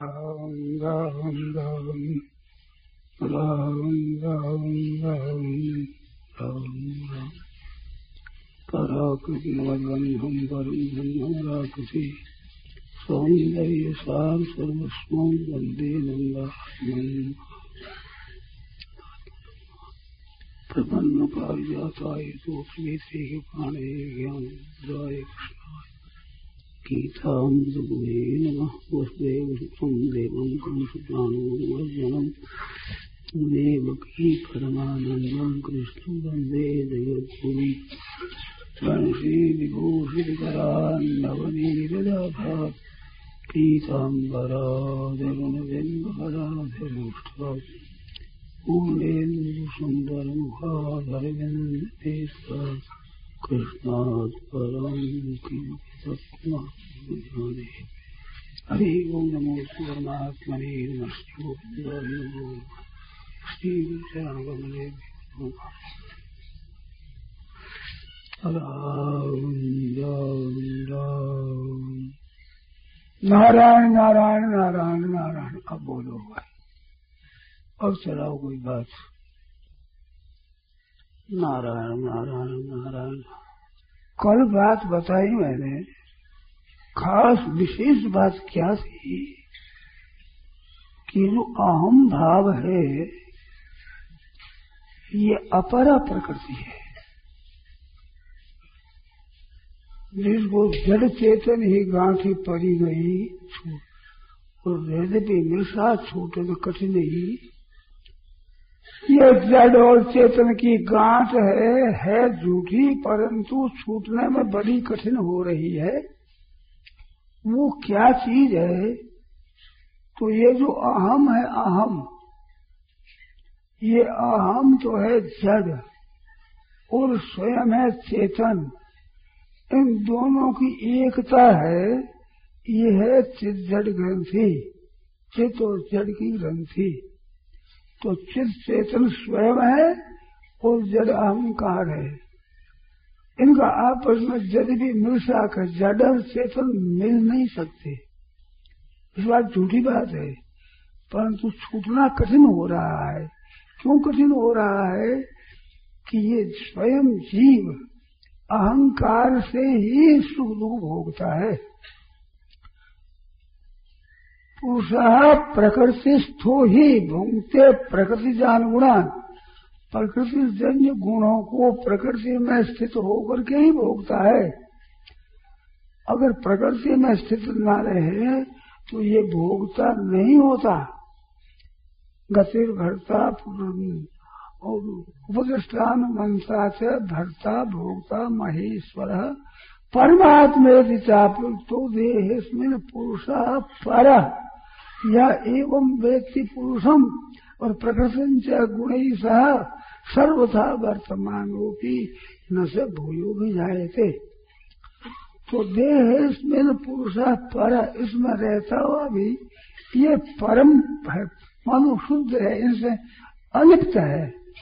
राम राम राम राम राम राम राम राम पराकृतिमद्वन्धं परं ब्रह्मराकृति सौन्दर्य सार सर्वस्वं वन्दे नन्दात्मन् प्रपन्न पारिजाताय तोत्रवेत्रे प्राणे ज्ञानमुद्राय कृष्णाय गीतामृतगुणे नमः। वसुदेवसुतं देवं कंसचाणूरमर्दनं देवकी परमानन्दं कृष्णं वन्दे जगद्गुरुं वंशीविभूषितकरान्नवनीरदाभात् पीताम्बराधरुणबिम्बहराधरुष्टात् पूर्णेन्दुसुन्दरमुखाधरविन्देशात् कृष्णात् परं किं जाने। हरि ओं नमो परमात्मने नमस्ते श्री चरणकमले राम राम राम नारायण नारायण नारायण नारायण। अब बोलो भाई, अब चलाओ कोई बात। नारायण नारायण नारायण। कल बात बताई मैंने, खास विशेष बात क्या थी कि जो अहम भाव है ये अपरा प्रकृति है, जिसको जड़ चेतन ही गांठी पड़ी गई और यद्यपि मिर्षा छूटे तो कठिन ही। ये जड़ और चेतन की गांठ है झूठी, परंतु छूटने में बड़ी कठिन हो रही है। वो क्या चीज है? तो ये जो अहम है, अहम, ये अहम तो है जड़ और स्वयं है चेतन। इन दोनों की एकता है, ये है चित जड़ ग्रंथि, चित और जड़ की ग्रंथि। तो चित चेतन स्वयं है और जड़ अहंकार है। इनका आपस में जड़ भी मिल सके, जड़ और चेतन मिल नहीं सकते। इस बात झूठी बात है, परंतु छूटना कठिन हो रहा है। क्यों कठिन हो रहा है? कि ये स्वयं जीव अहंकार से ही सुख दुख भोगता है। पुरुषः प्रकृतिस्थो ही भुंक्ते प्रकृति जान गुणान। प्रकृति जन्य गुणों को प्रकृति में स्थित होकर के ही भोगता है। अगर प्रकृति में स्थित न रहे तो ये भोगता नहीं होता। गतिर घटता उपदिष्टान मनसा से भर्ता भोक्ता महेश्वर परमात्मेति चाप्लुतो देहेस्मिन् पुरुषः परः या एवं वेत्ति पुरुषम और प्रकृतिं च गुणैः सह सर्वथा वर्तमानोऽपि न से भूयो भी जायते। तो देहेस्मिन् पुरुषः परः, इसमें रहता हुआ भी ये परम है, मानो शुद्ध है, इनसे अलिप्त है।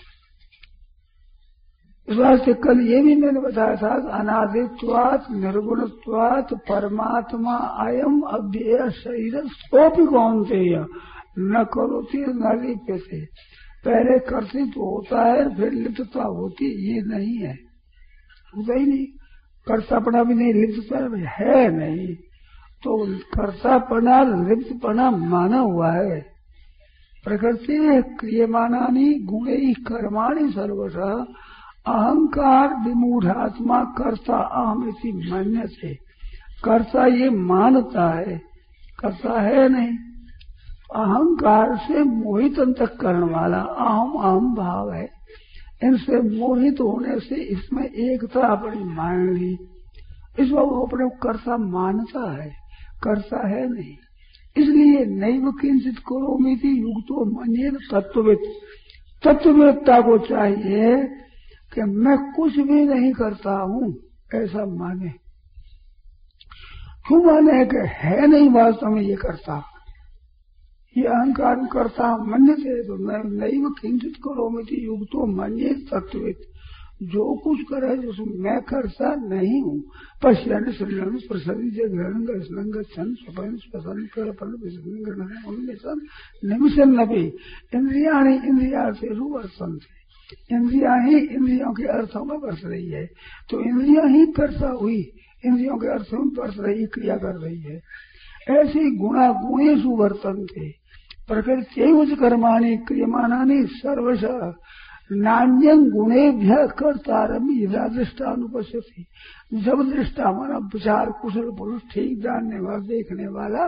इस वास्ते कल ये भी मैंने बताया था, अनादित्वात् निर्गुणत्वात् परमात्मा अयम अव्यय शरीर सोपि कौन्तेय न करोति न लिप्यते। पहले कर्तृत्व होता है, फिर लिप्तता होती, ये नहीं है, होता ही नहीं। कर्तापना भी नहीं, लिप्तता है नहीं। तो कर्तापना लिप्तपना माना हुआ है। प्रकृति क्रियमाणानि गुणैः कर्माणि सर्वशः अहंकार विमूढ़ात्मा कर्ता अहमिति मन्यते। कर्ता ये मानता है, कर्ता है नहीं। अहंकार से मोहित अंतःकरण वाला अहम अहम भाव है। इनसे मोहित होने से इसमें एकता अपनी मान ली, इसमें वो अपने कर्ता मानता है, कर्ता है नहीं। इसलिए नैव किंचित करोमीति युक्तो मन्येत तत्ववेद। तत्ववेदता को चाहिए कि मैं कुछ भी नहीं करता हूँ, ऐसा माने। क्यों माने? कि है नहीं वास्तव में ये करता, ये अहंकार करता मन्यते। तो मैं नैव किंचित करोमीति युक्तो मन्येत तत्ववेद। जो कुछ करे उसमें मैं करता नहीं हूँ। पश्यन श्रीलन प्रसन्न जगरण गच्छन स्वपन स्वसन कल्पन विसर्जन निमिषन नबी इंद्रिया इंद्रिया से रूवर्तन थे। इंद्रिया ही इंद्रियों के अर्थों में बरस रही है, तो इंद्रिया ही कर्ता हुई, इंद्रियों के अर्थों में बरस रही, क्रिया कर रही है। ऐसे गुणा गुणेषु वर्तन्ते प्रकृत्यैव कर्माणि क्रियमाणानि सर्वश नान्यं गुणेभ्यः कर्तारं यदा दृष्टानुपश्यति। जब दृष्टा माना विचार कुशल पुरुष, ठीक जानने वाला, देखने वाला,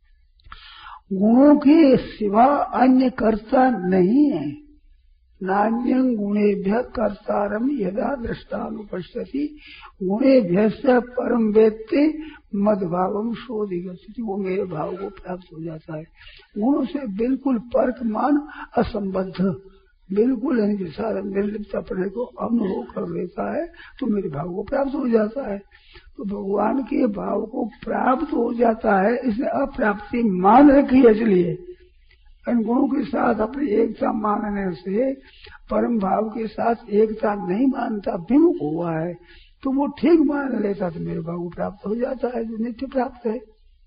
गुणों के सिवा अन्य कर्ता नहीं है। नान्यं गुणेभ्यः कर्तारं यदा दृष्टानुपश्यति गुणेभ्यः परम वेत्ते मद्भावम शोधिगच्छति। वो मेरे भाव को प्राप्त हो जाता है। गुणों से बिल्कुल परकमान असंबद्ध, बिल्कुल सारा निर्लिप्त अपने को अनुभव कर लेता है, तो मेरे भाव को प्राप्त हो जाता है। तो भगवान के भाव को प्राप्त हो जाता है, इसने अप्राप्ति मान रखी है। इसलिए इन गुणों के साथ अपनी एकता मानने से परम भाव के साथ एकता नहीं मानता, विमुख हुआ है, तो वो ठीक मान लेता तो मेरे भाव को प्राप्त हो जाता है, जो नित्य प्राप्त है।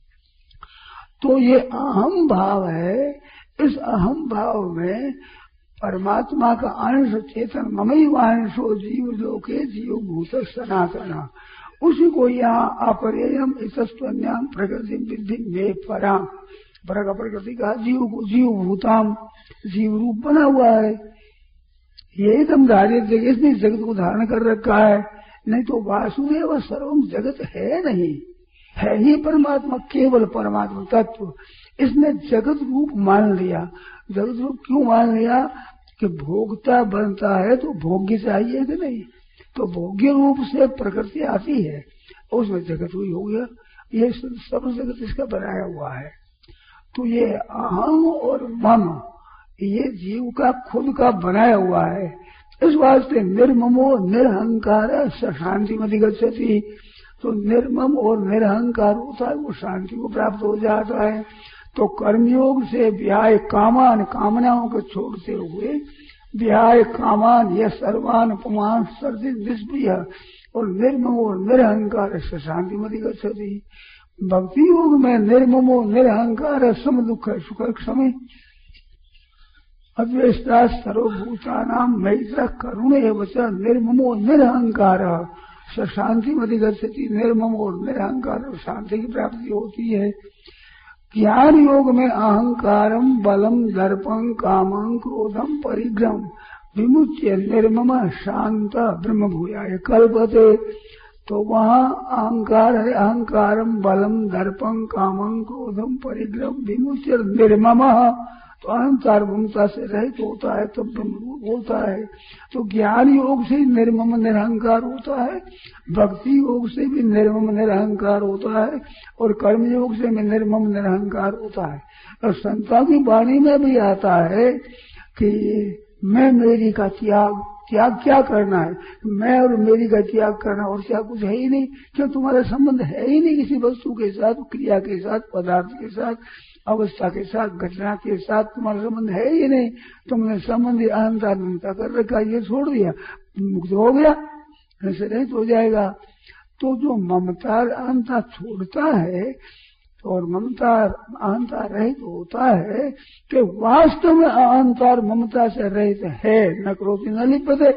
तो ये अहम भाव है। इस अहम भाव में परमात्मा का अंश चेतन ममैव अंशो जीव लोके जीव भूत सनातना, उसी को यहाँ अपरेयम इतस्त्वन्याम प्रकृति विद्धि में पराम, पर प्रकृति का जीव को जीव भूताम, जीव रूप बना हुआ है। ये एकदम धार्य जगह, इसने जगत को धारण कर रखा है। नहीं तो वासुदेव सर्वम जगत है नहीं, है ही परमात्मा, केवल परमात्मा तत्व। इसने जगत रूप मान लिया। जगत रूप क्यों मान लिया? कि भोगता बनता है तो भोग्य चाहिए कि नहीं, तो भोग्य रूप से प्रकृति आती है, उसमें जगत हुई हो गया। ये सब जगत इसका बनाया हुआ है। तो ये अहम और मम, ये जीव का खुद का बनाया हुआ है। इस वास्ते निर्ममो निरहंकार शांति में गच्छति। तो निर्मम और निरहंकार होता है, वो शांति को प्राप्त हो जाता है। तो कर्मयोग से व्याय कामान, कामनाओं को छोड़ते हुए व्याय कामान यह सर्वान पुमान सर्दी निष्प्रिय और निर्मम और निरहंकार से शांति में गच्छति। भक्ति योग में निर्ममो निरहंकार सम दुख सुख क्षमे अद्वेष्टा सर्वभूतानां मैत्र करुणे वच निर्ममो निरहंकार शांति में गच्छति। निर्मम और निरहंकार शांति की प्राप्ति होती है। ज्ञान योग में अहंकारम बलम दर्पं कामं क्रोधम परिग्रहम विमुच्य निर्मम शांत ब्रह्म भूयाय कल्पते। तो वहाँ अहंकार है, अहंकारम बलम दर्पं कामं क्रोधम परिग्रहम विमुच्य निर्मम, तो अहंकार ममता से रहित होता है, तो ब्रह्म होता है। तो ज्ञान योग से निर्मम निरहंकार होता है, भक्ति योग से भी निर्मम निरहंकार होता है, और कर्म योग से भी निर्मम निरहंकार होता है। और संतों की वाणी में भी आता है कि मैं मेरी का त्याग, त्याग क्या करना है? मैं और मेरी का त्याग करना, और क्या कुछ है ही नहीं। क्यों? तुम्हारा संबंध है ही नहीं किसी वस्तु के साथ, क्रिया के साथ, पदार्थ के साथ, अवस्था के साथ, घटना के साथ तुम्हारा संबंध है ही नहीं। तुमने संबंधी अहंकार ममता कर रखा, ये छोड़ दिया, मुक्त हो गया, ऐसे नहीं हो जाएगा। तो जो ममता अहंता छोड़ता है और ममता अहंकार रहित होता है, कि वास्तव में अहंकार ममता से रहित है। न करोति न लिप्यते,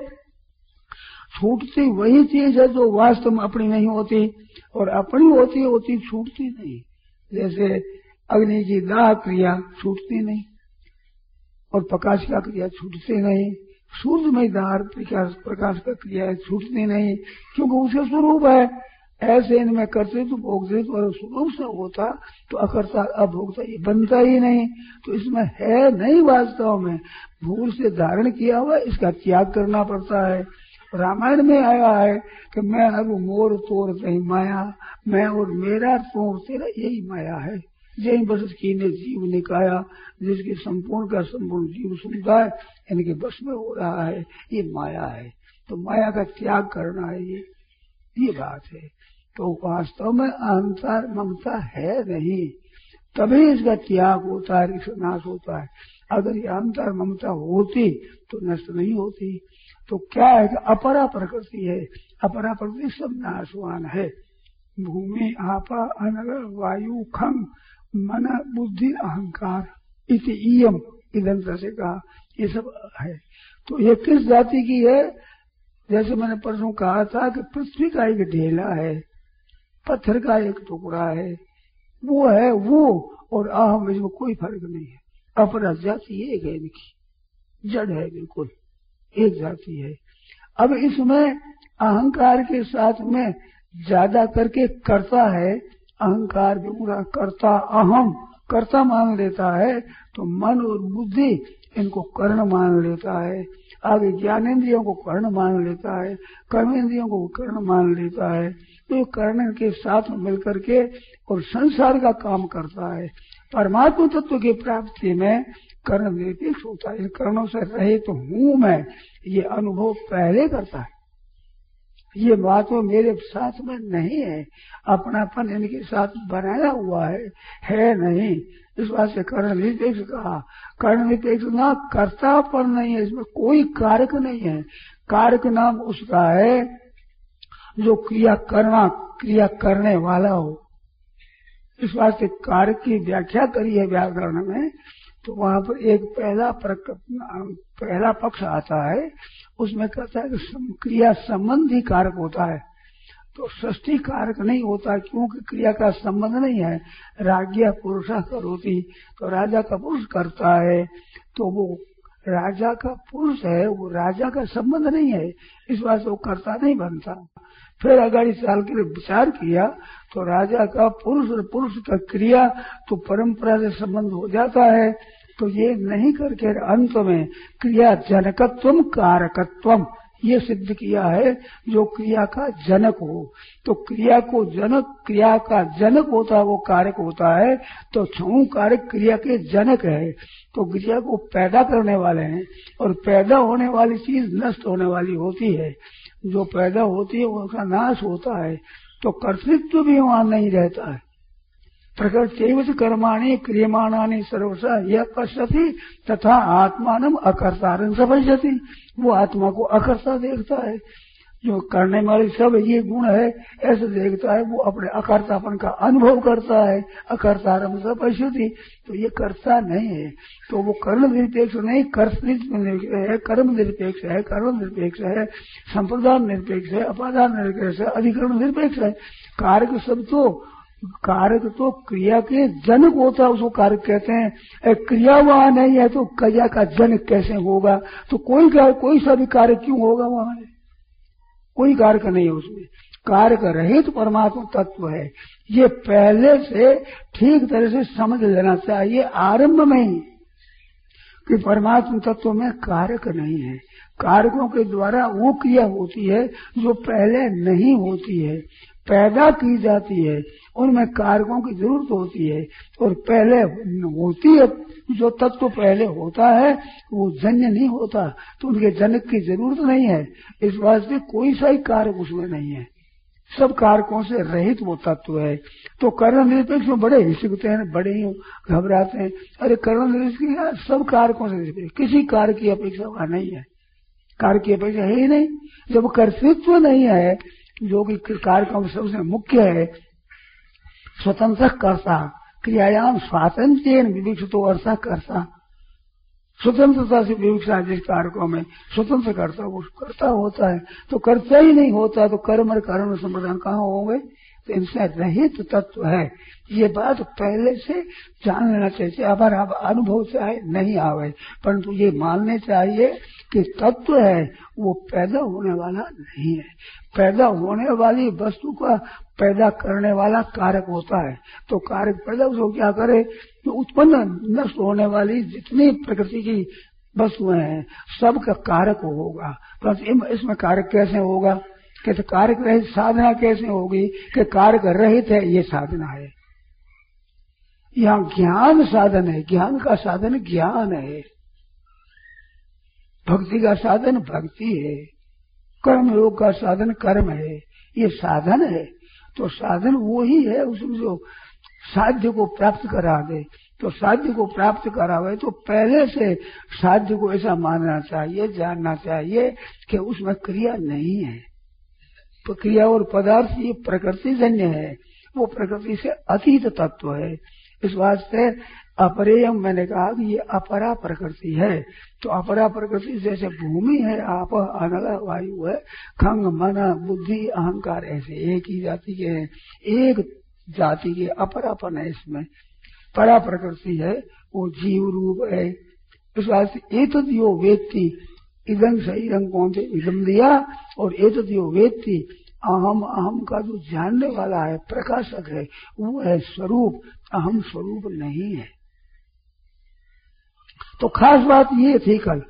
छूटती वही चीज है जो वास्तव में अपनी नहीं होती, और अपनी होती छूटती नहीं। जैसे अग्नि की दाह क्रिया छूटती नहीं, और प्रकाश का क्रिया छूटती नहीं। सूर्य में दाह प्रकाश का क्रिया छूटती नहीं, क्योंकि उसका स्वरूप है। ऐसे इनमें कर्तृत्व भोक्तृत्व और स्वरूप से होता तो अकर्ता अभोक्ता ये बनता ही नहीं। तो इसमें है नहीं, वास्तव में भूल से धारण किया हुआ, इसका त्याग करना पड़ता है। रामायण में आया है कि मैं अब मोर तोड़ नहीं माया, मैं और मेरा तोड़ तेरा यही माया है। यही बस कीने जीव निकाया, जिसके संपूर्ण का संपूर्ण जीव सुनता है, इनके बस में हो रहा है, ये माया है। तो माया का त्याग करना है, ये बात है। तो वास्तव में अहंकार ममता है नहीं, तभी इसका त्याग होता है, इसका नाश होता है। अगर ये अंतर ममता होती तो नष्ट नहीं होती। तो क्या है कि अपरा प्रकृति है, अपरा प्रकृति सब नाशवान है। भूमि आपा अनल वायु खंग मन बुद्धि अहंकार इति इयम इदंत से कहा, ये सब है। तो ये किस जाति की है? जैसे मैंने परसों कहा था कि पृथ्वी का एक ढेला है, पत्थर का एक टुकड़ा है, वो है वो, और अहम इसमें कोई फर्क नहीं है। अपरा जाति एक है इनकी, जड़ है, बिल्कुल एक जाति है। अब इसमें अहंकार के साथ में ज्यादा करके करता है, अहंकार भी पूरा करता, अहम कर्ता मान लेता है, तो मन और बुद्धि इनको कर्ण मान लेता है। आगे ज्ञानेंद्रियों को कर्ण मान लेता है, कर्मेंद्रियों को कर्ण मान लेता है। तो कर्ण के साथ मिलकर के और संसार का काम करता है। परमात्मा तत्व की प्राप्ति में कर्ण निरपेक्ष होता है। इन कर्णों से रहित तो हूं मैं, ये अनुभव पहले करता है। ये बात वो मेरे साथ में नहीं है, अपनापन इनके साथ बनाया हुआ है नहीं। इस बात से कर्ण निरपेक्ष कहा। कर्ण निरपेक्ष ना कर्तापन नहीं है, इसमें कोई कारक नहीं है। कारक नाम उसका है जो क्रिया करने वाला हो। इस बात से कारक की व्याख्या करी है व्याकरण में, तो वहां पर एक पहला पक्ष आता है, उसमें कहता है कि क्रिया संबंधी कारक होता है। तो षष्ठी कारक नहीं होता, क्योंकि क्रिया का संबंध नहीं है। राज्ञा पुरुषा करोति, तो राजा का पुरुष करता है, तो वो राजा का पुरुष है, वो राजा का संबंध नहीं है, इस बात से वो कर्ता नहीं बनता। फिर अगाड़ी साल के लिए विचार किया तो राजा का पुरुष और पुरुष का क्रिया तो परंपरा से संबंध हो जाता है। तो ये नहीं करके अंत में क्रिया जनकत्वम कारकत्वम ये सिद्ध किया है, जो क्रिया का जनक हो। तो क्रिया का जनक होता है, वो कारक होता है। तो छऊ कारक क्रिया के जनक है, तो क्रिया को पैदा करने वाले हैं। और पैदा होने वाली चीज नष्ट होने वाली होती है, जो पैदा होती है उसका नाश होता है। तो कर्तृत्व भी वहां नहीं रहता है। प्रकृति कर्माणि क्रियमाणानि सर्वशः यह पश्यति तथा आत्मानम अकर्तारं स पश्यति, वो आत्मा को अकर्ता देखता है। जो करने वाले सब ये गुण है ऐसे देखता है, वो अपने अकर्तापन का अनुभव करता है। अकर्तारं स पश्यति, तो ये कर्ता नहीं है। तो वो कर्ण निरपेक्ष नहीं, कर्तृत्व है, कर्म निरपेक्ष है, कर्म निरपेक्ष है, संप्रदान निरपेक्ष है, अपादान निरपेक्ष है, अधिकरण निरपेक्ष है। कारक तो क्रिया के जनक होता है, उसको कारक कहते हैं। क्रिया वहां नहीं है तो क्रिया का जनक कैसे होगा? तो कोई सा भी कारक क्यों होगा? वहां कोई कारक नहीं है उसमें। कारक रहित तो परमात्मा तत्व है। ये पहले से ठीक तरह से समझ लेना चाहिए आरंभ में ही कि परमात्मा तत्व में कारक नहीं है। कारकों के द्वारा वो क्रिया होती है जो पहले नहीं होती है, पैदा की जाती है, उनमें कारकों की जरूरत होती है। और पहले होती है, जो तत्व पहले होता है वो जन्य नहीं होता, तो उनके जनक की जरूरत नहीं है। इस वास्ते कोई सा ही कारक उसमें नहीं है, सब कारकों से रहित वो तत्व है। तो कर्ण निरपेक्ष में बड़े ही सीखते हैं, बड़े ही घबराते हैं। अरे कर्ण निरपेक्ष सब कारकों से निरपेक्ष, किसी कारक की अपेक्षा वहां नहीं है। कारक की अपेक्षा है ही नहीं। जब कर्तृत्व नहीं है, जो कि कारकों में सबसे मुख्य है, स्वतंत्र कर्ता क्रियायाम स्वातंत्र्य विविक्षितो अर्थ कर्ता, स्वतंत्रता से विविक्षा जिस कारकों में स्वतंत्र कर्ता वो कर्ता होता है। तो कर्ता ही नहीं होता तो कर्म और कारण संप्रदान कहाँ होंगे? तो इनसे रहित तत्व है। ये बात पहले से जान लेना चाहिए। अब अनुभव चाहे नहीं आवे, परंतु ये मानने चाहिए कि तत्व है वो पैदा होने वाला नहीं है। पैदा होने वाली वस्तु का पैदा करने वाला कारक होता है। तो कारक पैदा उसको क्या करे? तो उत्पन्न नष्ट होने वाली जितनी प्रकृति की वस्तुएं हैं सबका कारक होगा। परंतु इसमें कारक कैसे होगा? कहते कारक रहित साधना कैसे होगी? कि कारक रहित है ये साधना है। यहाँ ज्ञान साधन है, ज्ञान का साधन ज्ञान है, भक्ति का साधन भक्ति है, कर्म योग का साधन कर्म है, ये साधन है। तो साधन वो ही है, उसमें जो साध्य को प्राप्त करा दे। तो साध्य को प्राप्त करावे तो पहले से साध्य को ऐसा मानना चाहिए, जानना चाहिए कि उसमें क्रिया नहीं है। तो क्रिया और पदार्थ ये प्रकृति जन्य है, वो प्रकृति से अतीत तत्व है। इस वास्ते अपरेयम मैंने कहा कि ये अपरा प्रकृति है। तो अपरा प्रकृति जैसे भूमि है, आप अनल वायु है, खंग मन बुद्धि अहंकार ऐसे एक ही जाति के हैं, एक जाति के अपरापन है। इसमें परा प्रकृति है, वो जीव रूप है। इस वास्ते एतद् यो वेत्ति इदं शरीरं कौन्ते इदं दिया, और एतद् यो वेत्ति अहम, अहम का जो जानने वाला है, प्रकाशक है, वो है स्वरूप, अहम स्वरूप नहीं है। तो खास बात ये थी कल,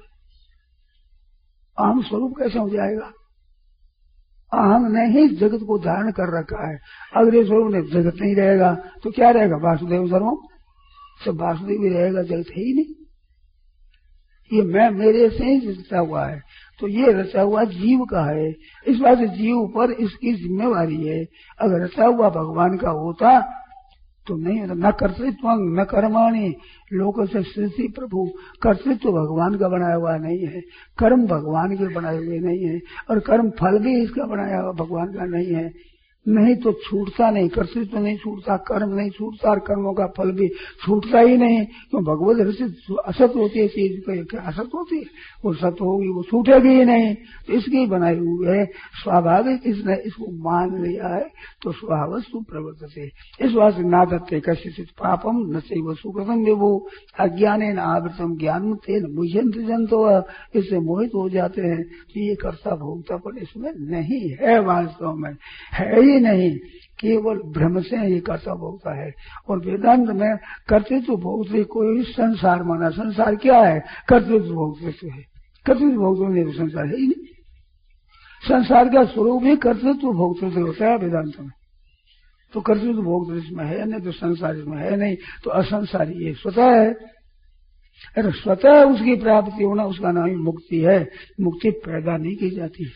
अहम स्वरूप कैसे हो जाएगा? अहम ने ही जगत को धारण कर रखा है। अगर ये स्वरूप ने जगत नहीं रहेगा तो क्या रहेगा? वासुदेव सर्वम, सब वासुदेव ही रहेगा, जगत है ही नहीं। ये मैं मेरे से ही रचा हुआ है, तो ये रचा हुआ जीव का है। इस बात से जीव पर इसकी जिम्मेवारी है। अगर रचा हुआ भगवान का होता तो नहीं होता। न कर्तृत्व न कर्माणि लोक से सृष्टि प्रभु, कर्तृत्व भगवान का बनाया हुआ नहीं है, कर्म भगवान के बनाए हुए नहीं है, और कर्म फल भी इसका बनाया हुआ भगवान का नहीं है। नहीं तो छूटता नहीं, कर्तृत्व नहीं छूटता, कर्म नहीं छूटता, और कर्मों का फल भी छूटता ही नहीं। क्यों? भगवत रचित असत होती है चीज, क्या असत होती है? वो सत होगी, वो छूटेगी ही नहीं। तो इसकी बनाई हुई है, स्वाभाविक इसने इसको मान लिया है, तो स्वभावस्तु प्रवर्तते। इस वास्ते नादत्ते कश्चित् पापम न चैव सुकृतं विभु अज्ञानेन आवृतम ज्ञान तेन मुह्यन्ति जन्तवः। इससे मोहित हो जाते हैं कि ये कर्ता भोक्ता, पर इसमें नहीं है, वास्तव में है ही नहीं, केवल भ्रम से ये कर्ता भोक्ता है। और वेदांत में कर्तृत्व भोक्तृ कोई संसार माना। संसार क्या है? कर्तृत्व भोक्तृत्व है। कर्तृत्व भोक्तृत्व नहीं तो संसार है ही नहीं। संसार का स्वरूप ही कर्तृत्व भोक्तृत्व होता है वेदांत में। तो कर्तृत्व भोक्तृत्व इसमें है नहीं, तो संसार इसमें है नहीं, तो असंसारी ये स्वतः है। अरे स्वतः उसकी प्राप्ति होना, उसका नाम ही मुक्ति है। मुक्ति पैदा नहीं की जाती,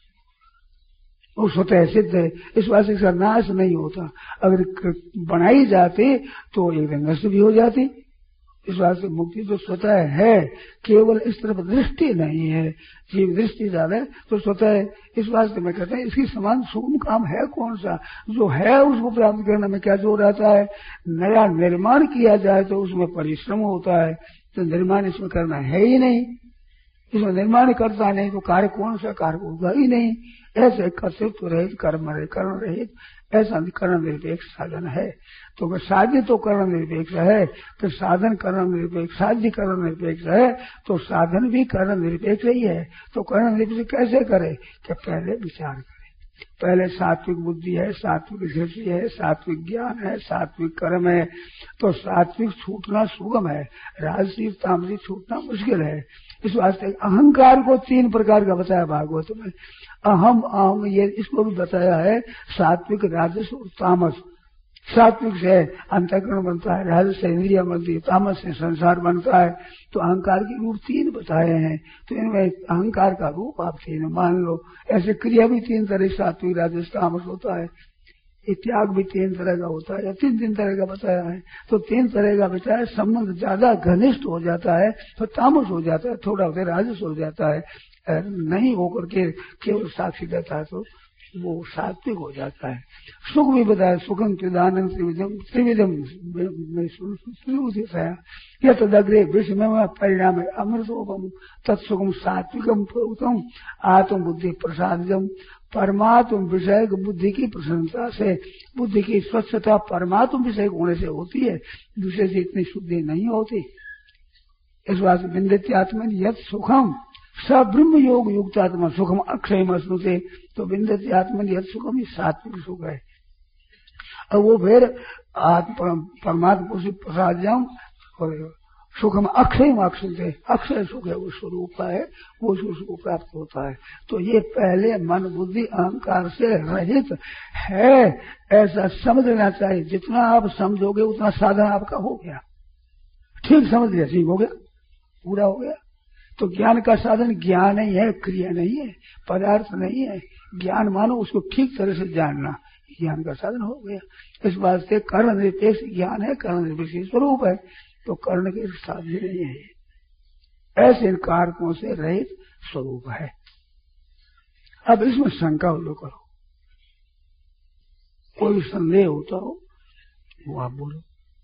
वो स्वतः सिद्ध है। इस वास्ते इसका नाश नहीं होता। अगर बनाई जाती तो एक दिन नष्ट भी हो जाती। इस वास्ते मुक्ति तो स्वतः है, केवल इस तरफ दृष्टि नहीं है। जीव दृष्टि ज्यादा तो स्वतः है। इस वास्ते में कहते हैं इसकी समान सुगम काम है कौन सा? जो है उसको प्राप्त करने में क्या जोर आता है? नया निर्माण किया जाए तो उसमें परिश्रम होता है, तो निर्माण इसमें करना है ही नहीं। इसमें निर्माण करता नहीं तो कार्य कौन सा? कार्य होगा ही नहीं। ऐसे कर्तृत्व रहित, कर्म रहित, ऐसा कर्ण निरपेक्ष साधन है। तो साध्य तो कर्ण निरपेक्ष है, तो साधन कर्ण निरपेक्ष, साध्य कर्ण निरपेक्ष है, तो साधन भी कर्ण निरपेक्ष ही है। तो कर्ण निरपेक्ष कैसे करे? कि पहले विचार करे। पहले सात्विक बुद्धि है, सात्विक दृष्टि है, सात्विक ज्ञान है, सात्विक कर्म है। तो सात्विक छूटना सुगम है, राजसिक तामसिक छूटना मुश्किल है। इस वास्ते अहंकार को 3 प्रकार का बताया भागवत में। अहम अहम ये इसको भी बताया है, सात्विक राजस और तामस। सात्विक से अंतःकरण बनता है, राजस से इंद्रिया बनती है, तामस से संसार बनता है। तो अहंकार के रूप 3 बताए हैं। तो इनमें अहंकार का रूप आप 3 मान लो। ऐसे क्रिया भी 3 तरह, सात्विक राजस तामस होता है। त्याग भी 3 तरह का होता है, या 3 तरह का बताया है। तो 3 तरह का बताया। संबंध ज्यादा घनिष्ठ हो जाता है तो तामस हो जाता है, थोड़ा होता है राजस हो जाता है, नहीं होकर के केवल साक्षी रहता है तो वो सात्विक हो जाता है। सुख भी बताया, सुखम त्रिदानंद त्रिविधम यह तदग्रे विषम परिणाम अमृतोपम तत्सुखम सात्विकम उत्तम आत्म बुद्धि प्रसादम। परमात्म विषय बुद्धि की प्रसन्नता से, बुद्धि की स्वच्छता परमात्म विषय होने से होती है, दूसरे से इतनी शुद्धि नहीं होती। इस बात विंदत्यात्मन यद सुखम स ब्रह्म योग युक्तात्मा सुखम अक्षय अश्नुते। तो विंदत्यात्मन यद सुखम, ये सात्विक सुख है। और वो फिर परमात्मा से प्रसाद जाऊं और सुखम अक्षय अक्षुते, अक्षय सुख है, वो स्वरूप का है, वो सुख प्राप्त होता है। तो ये पहले मन बुद्धि अहंकार से रहित है, ऐसा समझ लेना चाहिए। जितना आप समझोगे उतना साधन आपका हो गया। ठीक समझ लिया, ठीक हो गया, पूरा हो गया। तो ज्ञान का साधन ज्ञान ही है, क्रिया नहीं है, पदार्थ नहीं है। ज्ञान मानो उसको ठीक तरह से जानना, ज्ञान का साधन हो गया। इस बात से कर्ण निरपेक्ष ज्ञान है, कर्ण निरपेक्ष स्वरूप है, तो कर्ण के साध्य नहीं है, ऐसे कारकों से रहित स्वरूप है। अब इसमें शंका लो करो, कोई संदेह होता हो वो आप बोलो।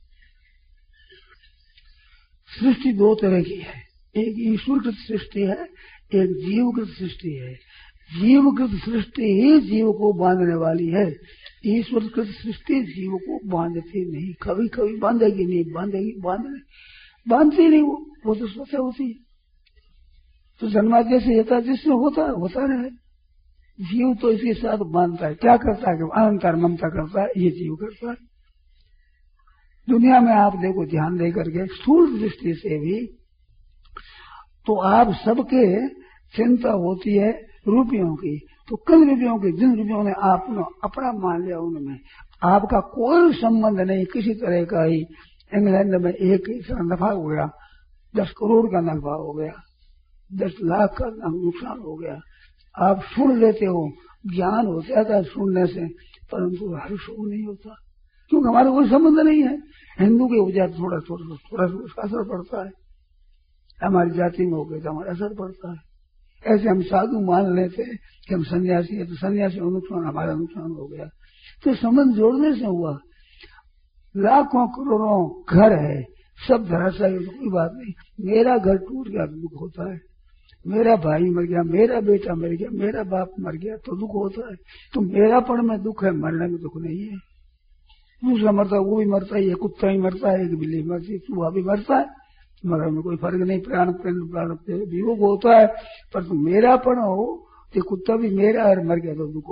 सृष्टि दो तरह की है, एक ईश्वरकृत सृष्टि है, एक जीवकृत सृष्टि है। जीवकृत सृष्टि ही जीव को बांधने वाली है, ईश्वरकृत सृष्टि जीव को बांधती नहीं। कभी कभी बांधेगी नहीं, बांधती नहीं, वो तो स्वतः होती है। तो जन्माद्य से यथा जिसमें होता रहे। जीव तो इसके साथ बांधता है, क्या करता है कि अनंतर ममता करता है, ये जीव करता है। दुनिया में आप देखो ध्यान दे करके, स्थूल दृष्टि से भी तो आप सबके चिंता होती है रुपयों की, तो किन रुपयों की? जिन रुपयों ने आपने अपना मान लिया, उनमें आपका कोई संबंध नहीं किसी तरह का ही। इंग्लैंड में एक नफा हो गया, 10 करोड़ का नफा हो गया, 10 लाख का नुकसान हो गया, आप सुन लेते हो, ज्ञान हो जाता है सुनने से, परंतु हर्ष नहीं होता, क्योंकि हमारा कोई संबंध नहीं है। हिंदू के हो जाए थोड़ा उसका असर पड़ता है, हमारी जाति में हो गया तो हमारा असर पड़ता है। ऐसे हम साधु मान लेते हैं कि हम सन्यासी है, तो सन्यासी का नुकसान हमारा नुकसान हो गया। तो संबंध जोड़ने से हुआ। लाखों करोड़ों घर है, सब धराशायी, कोई बात नहीं। मेरा घर टूट गया तो दुख होता है, मेरा भाई मर गया, मेरा बेटा मर गया, मेरा बाप मर गया तो दुख होता है। तो मेरापन में दुख है, मरने में दुख नहीं है। दूसरा मरता है वो भी मरता ही है, कुत्ता ही मरता है, एक बिल्ली मरती है, चूहा भी मरता है, मरने में कोई फर्क नहीं। प्राण वियोग होता है, पर तो मेरापन हो तो कुत्ता भी मेरा और मर गया तो दुख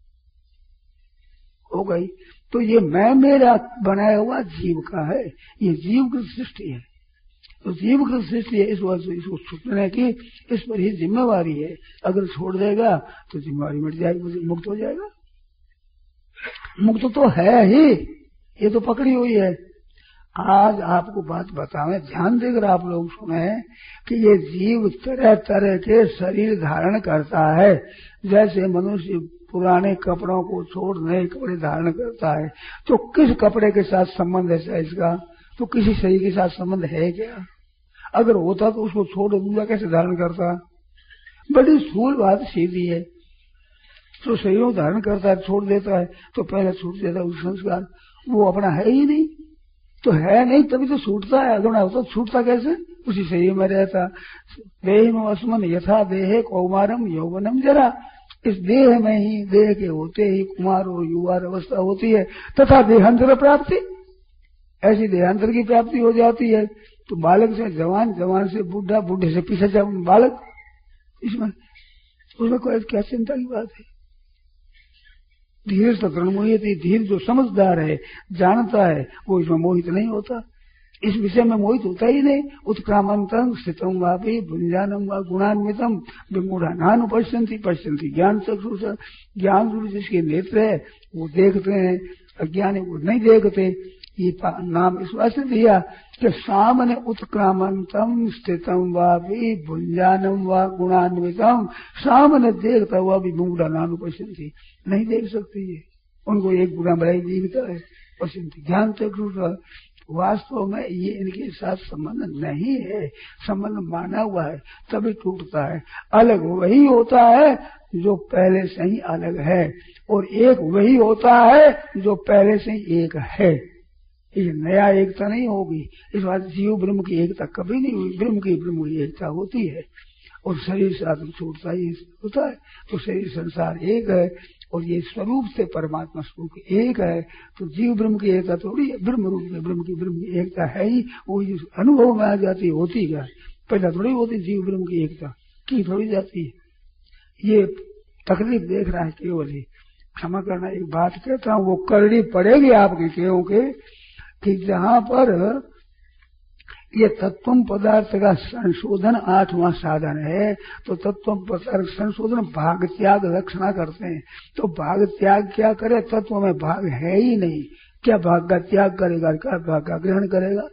होगा ही। तो ये मैं मेरा बनाया हुआ जीव का है, ये जीव की सृष्टि है। तो जीव की सृष्टि है, इस वजह से इसको छूटने की इस पर ही जिम्मेवारी है। अगर छोड़ देगा तो जिम्मेवारी मिट जाएगी, मुक्त हो जाएगा। मुक्त तो है ही, ये तो पकड़ी हुई है। आज आपको बात बतावें, ध्यान देकर आप लोग सुने कि ये जीव तरह तरह के शरीर धारण करता है। जैसे मनुष्य पुराने कपड़ों को छोड़ नए कपड़े धारण करता है, तो किस कपड़े के साथ संबंध है इसका? तो किसी शरीर के साथ संबंध है क्या? अगर होता तो उसको छोड़ दूसरा कैसे धारण करता? बड़ी स्थूल बात सीधी है। तो शरीरों धारण करता है, छोड़ देता है, तो पहले छूट देता है उस संस्कार, वो अपना है ही नहीं। तो है नहीं तभी तो छूटता है, अगर होता तो छूटता कैसे? उसी शरीर में रहता। देह अस्मन यथा देहे कौमारम यौवनम जरा, इस देह में ही, देह के होते ही कुमार और युवा अवस्था होती है, तथा देहांतर प्राप्ति, ऐसी देहांतर की प्राप्ति हो जाती है। तो बालक से जवान, जवान से बूढ़ा, बूढ़े से पीछे बालक, इसमें उसमें कोई क्या चिंता की बात है? धीर सतरण मोहित, धीर जो समझदार है, जानता है, वो इसमें मोहित नहीं होता, इस विषय में मोहित होता ही नहीं। उत्क्रामंतम स्थितम वापी भुंजानम व गुणान्वितम विमूढ़ा नानुपश्यंती पश्यंती ज्ञान चक्षुष, ज्ञान रूप जिसके नेत्र है वो देखते हैं, अज्ञानी वो नहीं देखते। ये नाम इस वास्ते दिया कि सामने उत्क्रामंतम स्थितम वापी भुंजानम व गुणान्वितम, सामने देखता हुआ भी विमूढ़ा नानुपश्यंती, नहीं देख सकती है, उनको एक गुना बड़ाई दिखता है, पश्यंती ज्ञान चक्षुष। वास्तव में ये इनके साथ संबंध नहीं है, संबंध माना हुआ है तभी टूटता है। अलग वही होता है जो पहले से ही अलग है, और एक वही होता है जो पहले से ही एक है। ये नया एकता नहीं होगी। इस बात जीव ब्रह्म की एकता कभी नहीं हुई, ब्रह्म की एकता होती है, और शरीर से आदमी छूटता ही होता है। तो शरीर संसार एक है, और ये स्वरूप से परमात्मा स्वरूप एक है। तो जीव ब्रह्म की एकता थोड़ी है, ब्रह्म रूप में ब्रह्म की एकता है ही, वो अनुभव में आ जाती होती क्या, पहले थोड़ी होती जीव ब्रह्म की एकता की थोड़ी जाती है। ये तकलीफ देख रहा है केवल ही, क्षमा करना एक बात कहता हूँ, वो करनी पड़ेगी आपके केवों के, कि जहाँ पर ये तत्व पदार्थ का संशोधन 8वां साधन है, तो तत्व पदार्थ संशोधन भाग त्याग रक्षणा करते हैं। तो भाग त्याग क्या करे? तत्व में भाग है ही नहीं, क्या भाग का त्याग करेगा, क्या भाग का ग्रहण करेगा?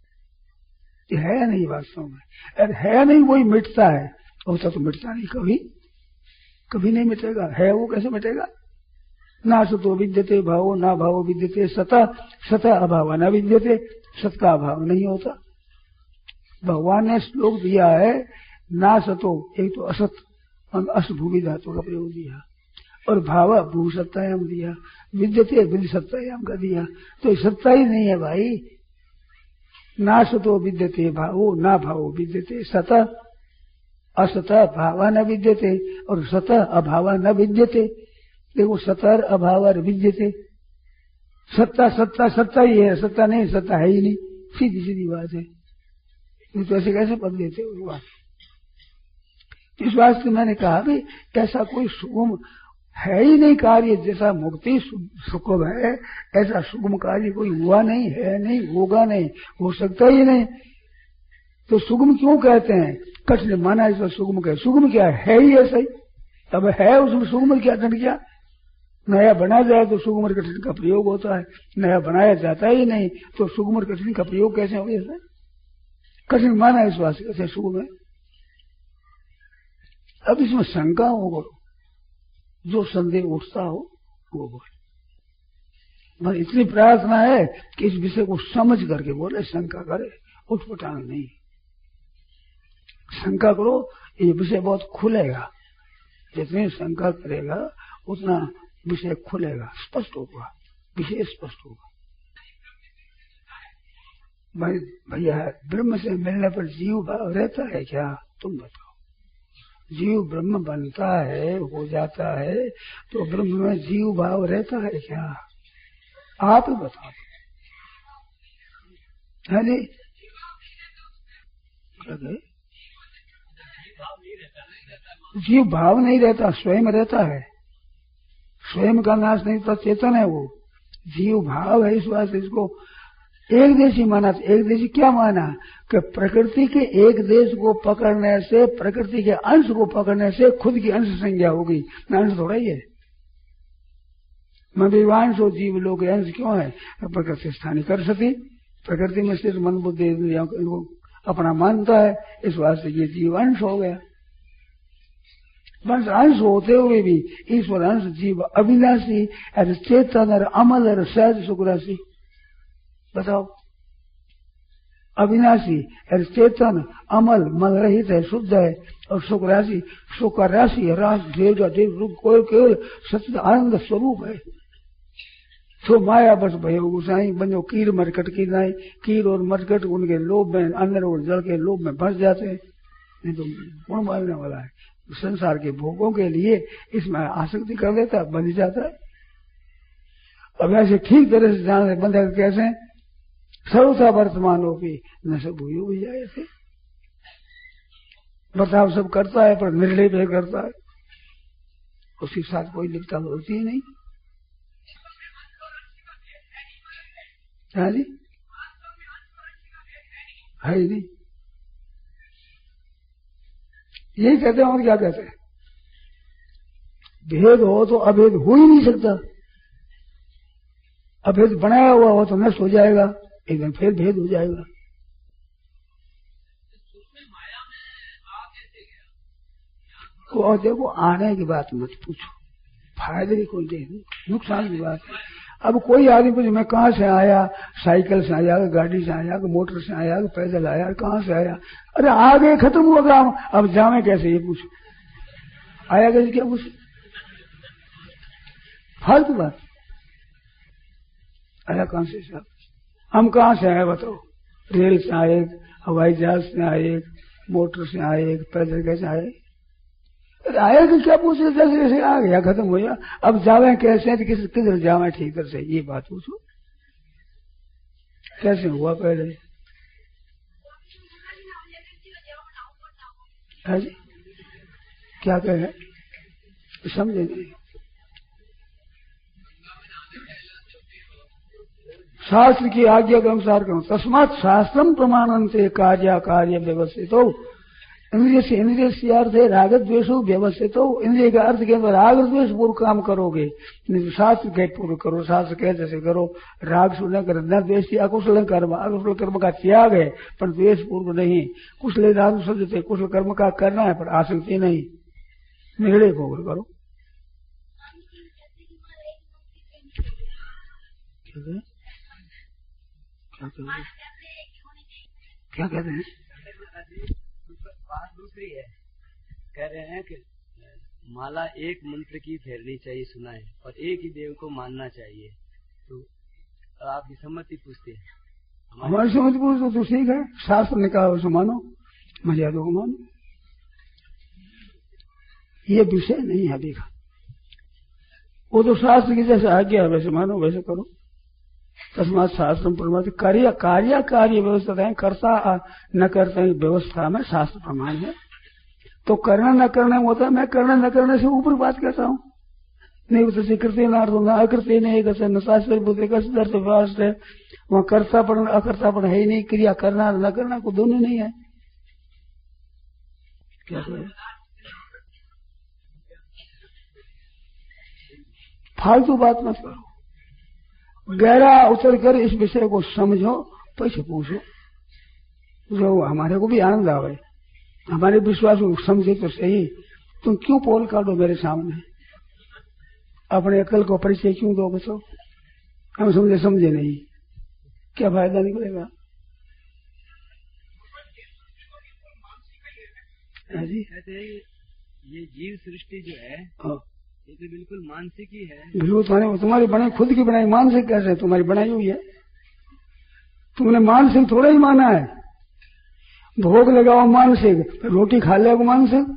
ये है नहीं वास्तव में, अरे है नहीं वही मिटता है, होता तो मिटता नहीं, कभी कभी नहीं मिटेगा। है वो कैसे मिटेगा? ना सतो विद्यते भावो ना भावो विद्यते सतः, सतः अभाव न विद्यते, सत का अभाव नहीं होता। भगवान ने श्लोक दिया है ना सतो, एक तो असत असभूमि धातु का प्रयोग दिया, और भाव भू सत्तायाम दिया, विद्यते विद सत्तायाम का दिया, तो सत्ता ही नहीं है भाई। ना सतो विद्यते भावो ना भावो विद्यते सतः, असतः भाव न विद्यते, और सतः अभाव न विद्यते। देखो सतर अभाव विद्यते, सत्ता सत्ता सत्ता ही है, सत्ता नहीं सत्ता है ही नहीं, सीधी सीधी बात है। तो ऐसे कैसे पद देते हो बात। इस वास्ते मैंने कहा भी ऐसा कोई सुगम है ही नहीं कार्य, जैसा मुक्ति सुगम है ऐसा सुगम कार्य कोई हुआ नहीं है, नहीं होगा, नहीं हो सकता ही नहीं। तो सुगम क्यों कहते हैं? कठिन माना इसको सुगम कहे। सुगम क्या है ही ऐसा ही। अब है उसमें सुगम क्या कठिन क्या? नया बना जाए तो सुगम और कठिन का प्रयोग होता है, नया बनाया जाता ही नहीं तो सुगम और कठिन का प्रयोग कैसे हो गया? कठिन माना इस वास्ते कैसे सुगम है। अब इसमें शंका हो, जो संदेह उठता हो वो बोले। बस इतनी प्रार्थना है कि इस विषय को समझ करके बोले, शंका करे, उठपटांग नहीं। शंका करो, ये विषय बहुत खुलेगा। जितनी शंका करेगा उतना विषय खुलेगा, स्पष्ट होगा, विषय स्पष्ट होगा। भाई भैया ब्रह्म से मिलने पर जीव भाव रहता है क्या? तुम बताओ। जीव ब्रह्म बनता है, हो जाता है, तो ब्रह्म में जीव भाव रहता है क्या? आप ही बताओ। है नहीं? क्या कहे? जीव भाव नहीं रहता, स्वयं रहता है। स्वयं का नाश नहीं होता, चेतन है वो। जीव भाव है, इस वास्ते इसको एक देशी माना। एक देशी क्या माना? कि प्रकृति के एक देश को पकड़ने से, प्रकृति के अंश को पकड़ने से खुद की अंश संज्ञा होगी। अंश थोड़ा ही है। मैं विवांश हो जीव लोग अंश क्यों है? प्रकृति स्थानी कर सती, प्रकृति में सिर्फ मन बुद्धि इनको अपना मानता है, इस वास्ते ये जीव अंश हो गया। बस अंश होते हुए भी ईश्वर अंश जीव अविनाशी और चेतन और अमल और सहज सुख राशि। बताओ, अविनाशी और चेतन अमल मल रहित है, शुद्ध है, और सुख राशि, सुख का राशि है, रास देव का देव रूप कोई केवल सत्य आनंद स्वरूप है। तो माया बस भय गुसाई बनो कीर मरकट की नाई। कीर और मरकट उनके लोभ में, अंदर और जल के लोभ में फंस जाते हैं। नहीं तो गुण मारने वाला है, संसार के भोगों के लिए इसमें आसक्ति कर देता है, बंध जाता है। अब ऐसे ठीक तरह से जान बंधेगा कैसे? सर्वथा वर्तमानों की न सब हुई जाए थे। बर्ताव सब करता है पर निर्णय भी करता है, उसके साथ कोई लिप्तता होती ही नहीं। हाँ जी, है ही नहीं। यही कहते हैं, और क्या कहते हैं? भेद हो तो अभेद हो ही नहीं सकता। अभेद बनाया हुआ हो तो नष्ट हो जाएगा, एक दिन फिर भेद हो जाएगा। और देखो, आने की बात मत पूछो, फायदे की कोई नहीं, नुकसान की बात है। अब कोई आदमी पूछे मैं कहाँ से आया, साइकिल से आया, गाड़ी से आया, मोटर से आया, पैदल आया, कहाँ से आया? अरे आगे खत्म हुआ काम, अब जावे कैसे ये पूछो, आया कैसे क्या पूछो? फालतू बात। आया कहाँ से साहब? हम कहाँ से आए बताओ? रेल से आए, हवाई जहाज से आए, मोटर से आए, पैदल कैसे आए? आया कि क्या पूछे? जैसे जैसे आ गया, खत्म हो गया। अब जावे कैसे, किधर जावे ठीक तरह से, ये बात पूछो। कैसे हुआ पहले? है जी, क्या कहे समझे नहीं? शास्त्र की आज्ञा के अनुसार करो। तस्मात् शास्त्रम प्रमाणन्ते कार्य कार्य व्यवस्थित हो। इंद्रिय से इंद्रिय से अर्थ है राग द्वेषो व्यवस्थित हो। इंद्रिय का अर्थ के अंदर राग द्वेष पूर्व काम करोगे, शास्त्र के पूर्व करो, शास्त्र कहे जैसे करो। राग सुनने कर न द्वेष की अकुशल कर्म, अकुशल कर्म का त्याग है पर द्वेष पूर्व नहीं। कुशल राग शब्द थे, कुशल कर्म का करना है पर आसक्ति नहीं, निर्णय होकर करो। क्या कहते हैं? बात दूसरी है, कह रहे हैं कि माला एक मंत्र की फेरनी चाहिए, सुना है, और एक ही देव को मानना चाहिए। तो आपकी सम्मति पूछते हैं। हमारी सम्मति पूछते तो ठीक है, शास्त्र ने कहा उसे मानो, मर्यादा को मानो। ये विषय नहीं है अभी का। वो तो शास्त्र की जैसे आज्ञा है वैसे मानो, वैसे करो। तस्मात् शास्त्रम प्रमाण कार्य व्यवस्था है, करता न करता व्यवस्था में शास्त्र प्रमाण है। तो करना न करना होता है, मैं करना न करने से ऊपर बात कहता हूँ। नहीं तो कृत्य न अकृत्य नहीं न शास्त्र बुद्धि का सिद्धार्थ है। वहाँ कर्तापन अकर्तापन है ही नहीं, क्रिया करना न करना को दोनों नहीं है। क्या करें? फालतू बात मत करो, गहरा उतर कर इस विषय को समझो, पैसे पूछो, जो हमारे को भी आनंद आवे, हमारे विश्वास को समझे तो सही। तुम क्यों पोल काटो मेरे सामने? अपने अकल को परिचय क्यों दो? बचो, हम समझे नहीं, क्या फायदा निकलेगा? जी ये जीव सृष्टि जो है ये तो बिल्कुल मानसिक ही है। बिल्कुल तुम्हारी बनाई, खुद की बनाई मानसिक कैसे? तुम्हारी बनाई हुई है, तुमने मानसिक थोड़ा ही माना है। भोग लगाओ मानसिक, रोटी खा ले मानसिक।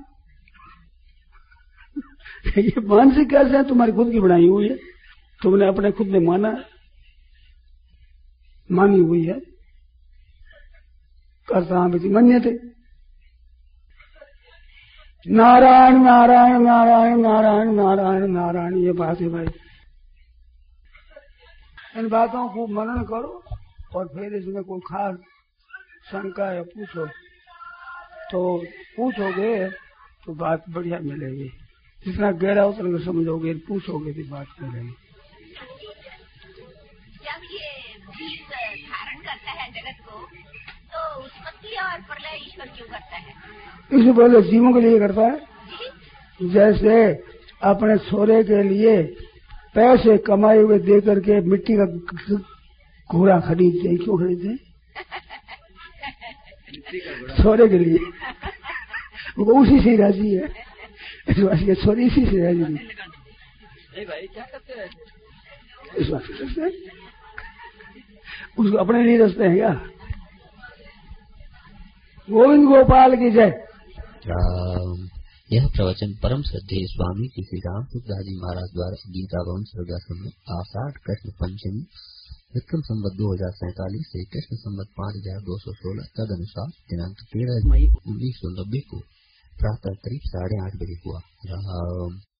ये मानसिक कैसे है? तुम्हारी खुद की बनाई हुई है, तुमने अपने खुद ने माना, मानी हुई है। कर्ता मन्यते। नारायण नारायण नारायण नारायण नारायण नारायण, ये बात है भाई। इन बातों को मनन करो और फिर इसमें कोई खास शंका है पूछो, तो पूछोगे तो बात बढ़िया मिलेगी। जितना गहरा उतर कर समझोगे, पूछोगे तो बात मिलेगी। जब ये जीव धारण करता है जगत को, तो उत्पत्ति और प्रलय ईश्वर क्यों करता है? इससे पहले जीवों के लिए करता है। जैसे अपने छोरे के लिए पैसे कमाए हुए दे करके मिट्टी का घोड़ा खरीदते, क्यों खरीदते? छोरे के लिए, वो उसी से राजी है, इस छोरी इसी से राजी है। भाई क्या करते हैं? इस बात से उसको अपने लिए रचते हैं क्या? गोविंद गोपाल की जय। यह प्रवचन परम श्रद्धेय स्वामी श्री राम सुखदास जी महाराज द्वारा गीता भवन सरगासन में आषाढ़ कृष्ण पंचमी विक्रम संवत 2047 से कृष्ण संवत 5216 तद अनुसार दिनांक 13 मई 1990 को प्रातः करीब 8:30 बजे हुआ।